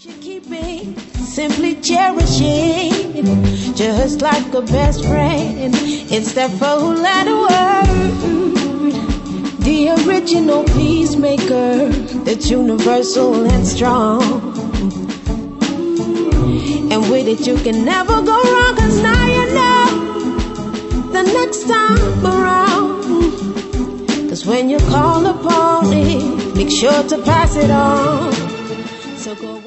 Keeping, simply cherishing, just like a best friend. It's that four-letter word, the original peacemaker, that's universal and strong. And with it you can never go wrong, 'cause now you know the next time around. 'Cause when you call upon it, make sure to pass it on. So go